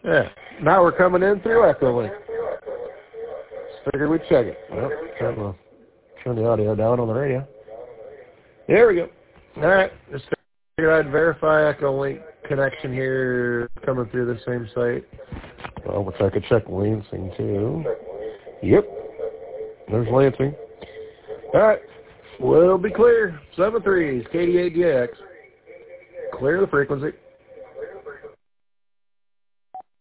Yeah. Now we're coming in through Echolink. Figured we'd check it. Well, turn the audio down on the radio. There we go. All right. Just figured I'd verify Echolink connection here coming through the same site. Well, which I could check Lansing too. Yep. There's Lansing. All right. We'll be clear. 7.3s, KD8DX. Clear the frequency.